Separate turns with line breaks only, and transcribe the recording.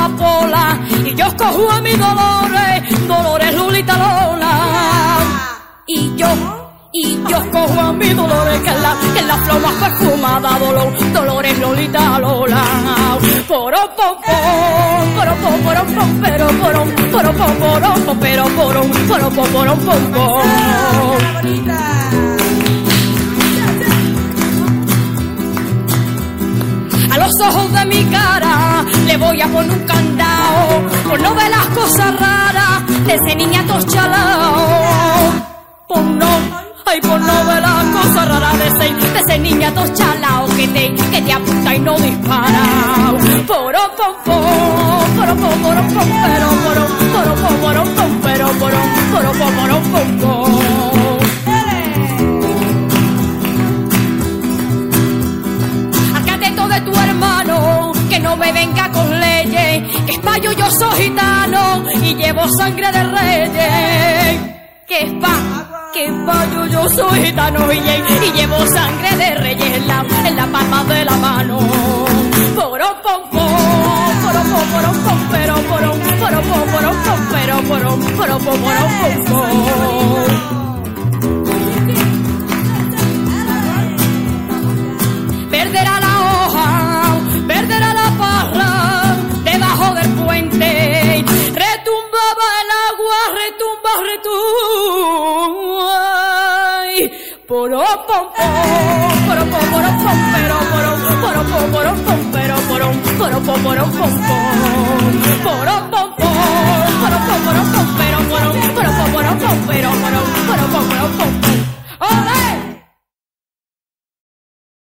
amapola y yo cojo a mi Dolores, Dolores Lolita Lola. Y yo cojo a mi Dolores, que es la flor más perfumada, Dolores Lolita Lola. Porom pom pom, porom pom porom pom, pero porom pom porom pom, pero porom pom porom pom pom. A los ojos de mi cara le voy a poner un candado, por no ver las cosas raras de ese niñato chalao. Por no ver las cosas raras de ese niñato chalao que te apunta y no dispara. Porom pom pom, porom pom porom pom, pero porom pom, pero porom pom pom. De tu hermano, que no me venga con leyes, que espayo yo soy gitano y llevo sangre de reyes. Que espayo yo soy gitano y llevo sangre de reyes en la palma de la mano. Porom pom pom, porom pom, pero porom pom, pero porom pom. Perderá la hoja, perderá la parra debajo del puente. Retumbaba el agua, retumba. Porom pom pom, porom pom, pero porom pom pom.